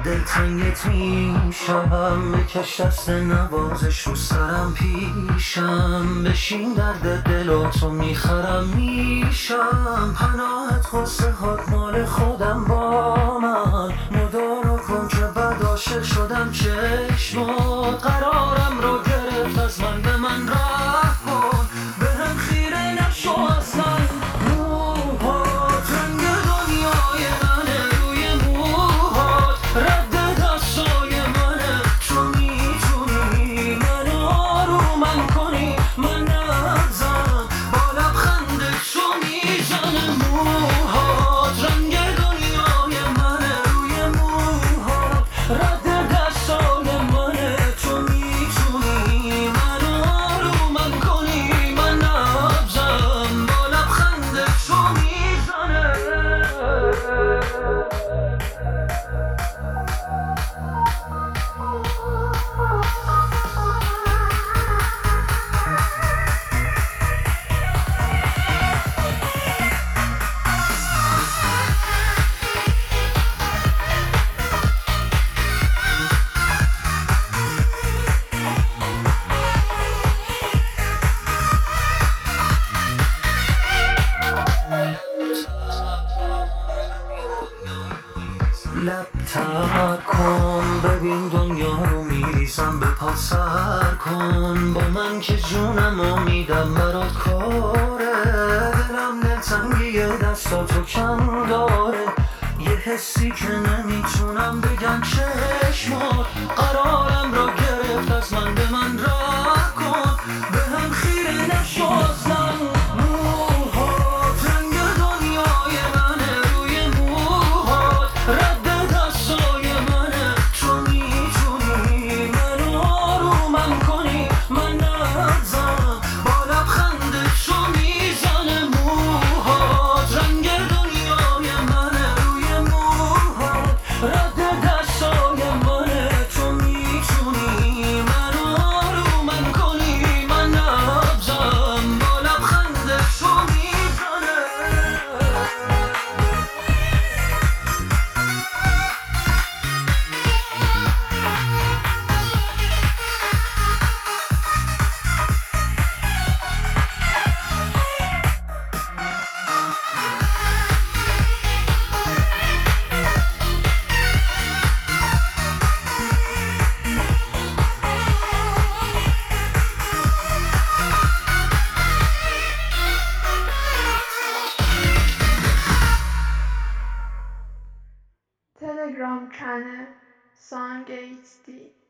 دلتنگت میشم، بکش دست نوازش رو سرم پیشم، بشین درد دلاتو میخرم میشم، پناهت خواسته هات مال خودم با من، مدارا کن که بد عاشق شدم چشمات، قرارم رو گرفت از من به من رحم کن، بهم خیره نشو اصلا. موهات رنگ دنیای منه، روی موهات رد دستای منه، تو میتونی منو آرومم کنی، من نبزم با لبخندت تو میزنه. موهات رنگ دنیای منه، روی موهات رد دستای منه، تو میتونی منو آرومم کنی، من نبزم با لبخندت تو میزنه. لب تر کن ببین دنیا رو میریزم به پا سر کن، با من که جونمو میدم برات کاره، دلم دلتنگی دستاتو کم داره، یه حسی که نمیتونم بگم چشمات، قرارم رو گرفت از من به من رحم کن، بهم خیره نشو اصلا. موهات رنگ دنیای منه، روی موهات رد دستای منه، تو میتونی منو آرومم کنی، من نبزم با لبخندت تو میزنه. موهات رنگ دنیای منه، روی موهات رد دستای منه، تو میتونی منو آرومم کنی، من نبزم با لبخندت تو میزنه. Telegram channel Song HD